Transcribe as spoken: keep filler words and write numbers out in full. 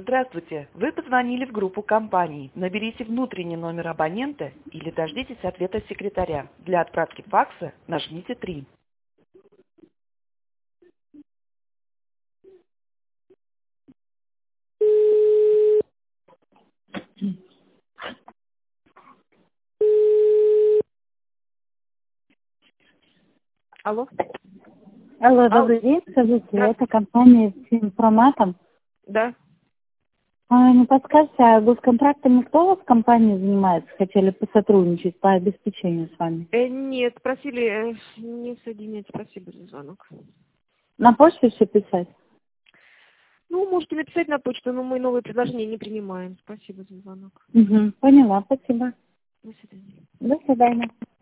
Здравствуйте. Вы позвонили в группу компаний. Наберите внутренний номер абонента или дождитесь ответа секретаря. Для отправки факса нажмите три. Алло. Алло, Алло. добрый день, скажите, Да. это компания с информатом. Да. А, не подскажете, а госконтрактами кто у вас в компании занимается? Хотели посотрудничать по обеспечению с вами. Э, нет, просили э, не соединять. Спасибо за звонок. На почту все писать? Ну, можете написать на почту, но мы новые предложения не принимаем. Спасибо за звонок. Угу, поняла, спасибо. До свидания. До свидания.